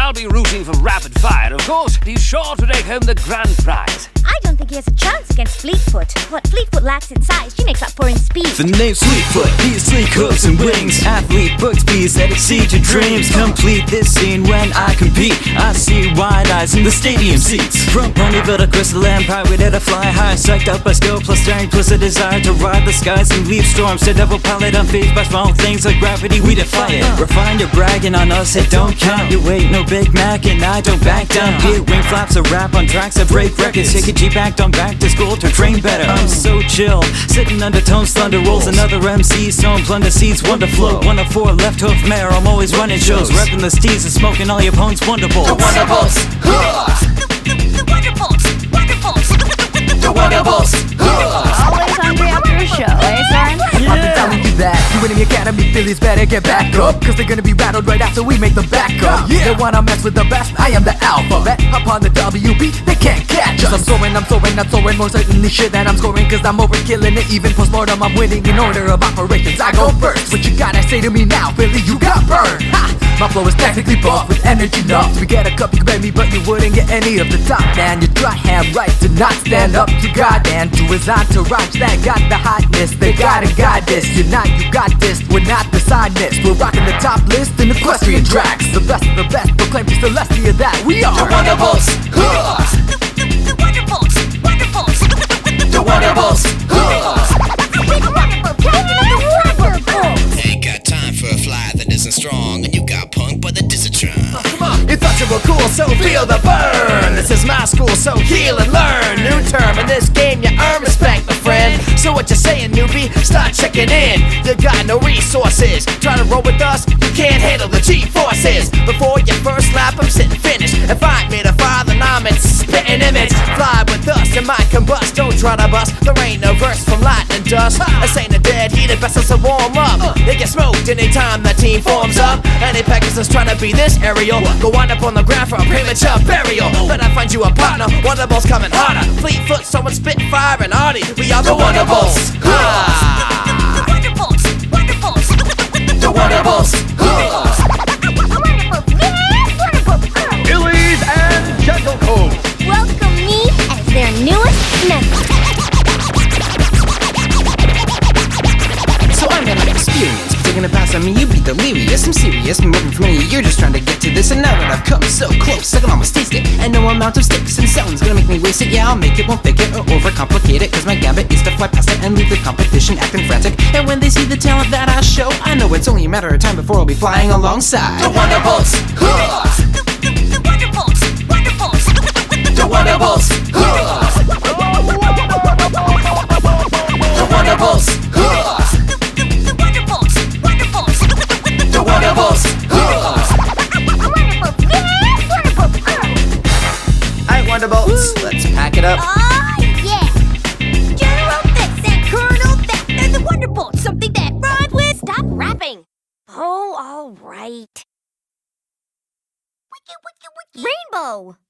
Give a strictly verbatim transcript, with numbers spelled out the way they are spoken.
I'll be rooting for Rapid Fire, of course. He's sure to take home the grand prize. I don't think he has a chance against Fleetfoot. What Fleetfoot lacks in size, she makes up for in speed. The name's Fleetfoot, he's sleek hooves and wings. Athlete books bees that exceed your dreams. Complete this scene when I compete. I see wide eyes in the stadium seats. From Ponyville to Crystal Empire, we did a fly high. Psyched up by skill plus strength plus a desire to ride the skies and leave storms. To double pilot unfazed by small things like gravity, we defy it. Refined, you're bragging on us, it don't count. You ain't no Big Mac and I don't back down. Here, wing flaps, a rap on tracks that break records. Take a Jeep act on back to school to train better. I'm so chill, sitting under tones, thunder rolls. Another M C, stone plunder seeds, wonder flow. One of four left hoof mare, I'm always running shows. Repping the steez and smoking all your opponents' wonderfuls. The Wonderbolts! The Wonderbolts! Wonderbolts! The Wonderbolts! Always hungry after a show, eh, son? I've been telling you that you in the academy fillies better get back up, cause they're gonna be rattled right after we make the back up. Yeah. They wanna mess with the best, I am the alphabet. Up on the W B, they can't catch us. I'm soaring, I'm soaring, I'm soaring, more certainly shit that I'm scoring, cause I'm over killing it. Even post-mortem, I'm winning in order of operations. I go first, what you gotta say to me now, Philly, you got burned. Ha! My flow is technically buff with energy enough to get a cup, you could bet me, but you wouldn't get any of the top, man. You try have right to not stand up to God and to his entourage that got the hotness. They gotta guide this, you're not, you got this. We're not the sideness, we're rocking the top list in equestrian tracks. The best of the best, proclaim to Celestia that we are The Wonderbolts! The Wonderbolts! Wonderbolts! The Wonderbolts! Ain't got time for a fly that isn't strong, and you got punked by the Discitron. You thought you were cool, so feel the burn. This is my school, so heal and learn. New term in this game, you earn respect, my friend. So what you saying, newbie? Start checking in. You got no resources. Try to roll with us, you can't handle the G-forces. Before your first lap, I'm sitting finished. If I made a fire, then I'm in spitting image. Fly with us, you might combust. Don't try to bust. There ain't no verse from lightning dust. This ain't a dead heat, it best to warm up. They get smoked anytime that team forms up. Any Pegasus trying to be this aerial, go wind up on the ground for a premature burial. Better find you a partner, Wonderbolts coming harder. Fleetfoot, someone Spitfire and Artie. We are the Wonderbolts. The Wonderbolts! Wonderbolts! The Wonderbolts. Illies and Gentlecoats. Welcome me as their newest member. So I'm gonna experience. Taking a pass on me, you be delirious. I'm serious, been working for many years just trying to get to this. And now that I've come so close, I can almost taste it. And no amount of sticks and stones gonna make me waste it. Yeah, I'll make it, won't fake it or overcomplicate it, cause my gambit is to fly past it and leave the competition acting frantic. And when they see the talent that I show, I know it's only a matter of time before I'll be flying alongside The Wonderbolts. The Wonderbolts! Wonderbolts! The Wonderbolts. The Wonderbolts. The Wonderbolts. Alright, Wonderbolts, let's pack it up. Oh, yeah! General Fix and Colonel Theft, they're the Wonderbolts, something that rhymes with stop rapping. Oh, all right. Wiki, wiki, wiki. Rainbow!